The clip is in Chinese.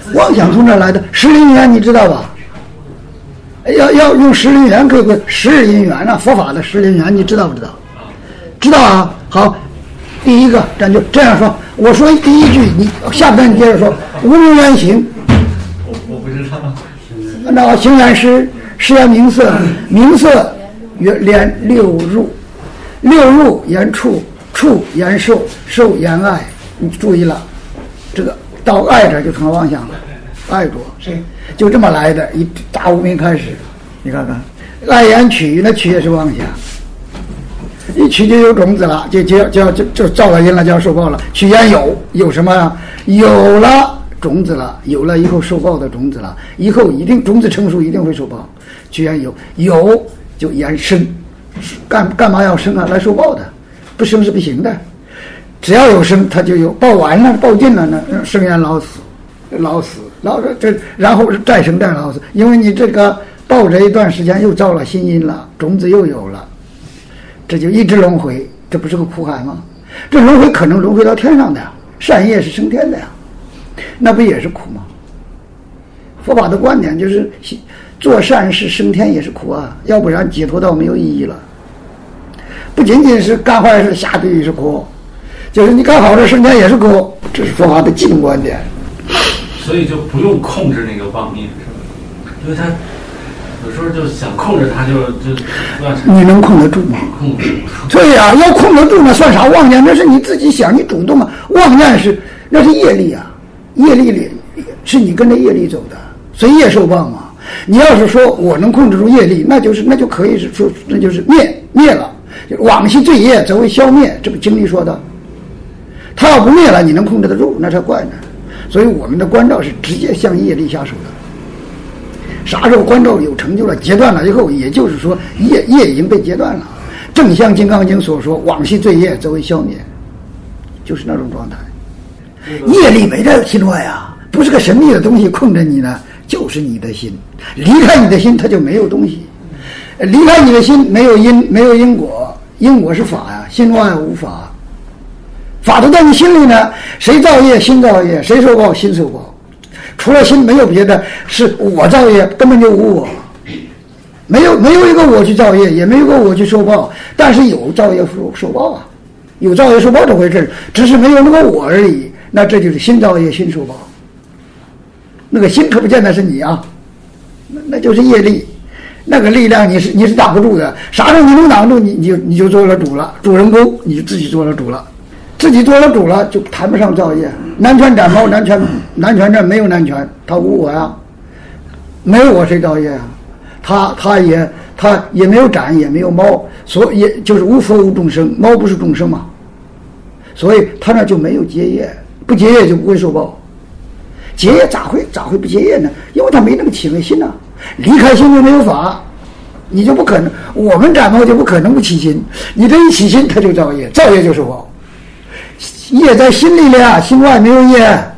妄想从哪来的？十灵缘你知道吧？要用十灵缘，可不十日因缘啊？佛法的十灵缘你知道不知道？知道啊。好，第一个咱就这样说，我说第一句，你下边你接着说。无名缘行， 我不知道。 那行缘施缘名色，名色连六入，六入言处，处言受，受言爱。你注意了，这个到爱这就成了妄想了，爱着谁？就这么来的，一大无名开始，你看看，爱言取，那取也是妄想，一取就有种子了，就造了因了，就要受报了。取言有什么呀？有了种子了，有了以后受报的种子了，以后一定种子成熟，一定会受报。取言有就言生，干嘛要生啊？来受报的，不生是不行的。只要有生，它就有报完了，报尽了呢，生言老死，这然后再生再老死，因为你这个报这一段时间又造了新因了，种子又有了，这就一直轮回，这不是个苦海吗？这轮回可能轮回到天上的呀，善业是升天的呀，那不也是苦吗？佛法的观点就是做善事升天也是苦啊，要不然解脱道没有意义了。不仅仅是干坏事下地狱是苦，就是你干好事升天也是苦，这是佛法的净观点。 所以就不用控制那个妄念，是吧？因为他有时候就想控制他，就乱成。 你能控得住吗？ 控制。 对呀，要控得住那算啥妄念？那是你自己想，你主动啊。妄念那是业力啊，业力里是你跟着业力走的，随业受报嘛。你要是说我能控制住业力，那就可以是说，那就是灭了。往昔罪业则为消灭，这不经里说的。他要不灭了，你能控制得住，那才怪呢。所以我们的关照是直接向业力下手的。啥时候关照有成就了，截断了以后，也就是说业已经被截断了。正像《金刚经》所说，往昔罪业则为消灭，就是那种状态。业力没在心外啊，不是个神秘的东西控制你呢，就是你的心。离开你的心，它就没有东西。离开你的心，没有因，没有因果，因果是法呀，心外无法。法都在你心里呢，谁造业？心造业。谁受报？心受报。除了心没有别的，是我造业，根本就无我。没有一个我去造业，也没有一个我去受报，但是有造业受报啊，有造业受报这回事，只是没有那个我而已。那这就是心造业，心受报。那个心可不见得是你啊，那就是业力，那个力量你是挡不住的。啥时候你能挡住，你就做了主了，主人公你就自己做了主了。自己做了主了，就谈不上造业。南拳斩猫，南拳这没有南拳，他无我呀，没有我谁造业啊？他也没有斩，也没有猫，所以也就是无佛无众生，猫不是众生嘛，所以他那就没有结业，不结业就不会受报。结业咋会不结业呢？因为他没那个起了心啊，离开心就没有法，你就不可能。我们斩猫就不可能不起心，你这一起心他就造业，造业就受报。业在心里了，心外没有业。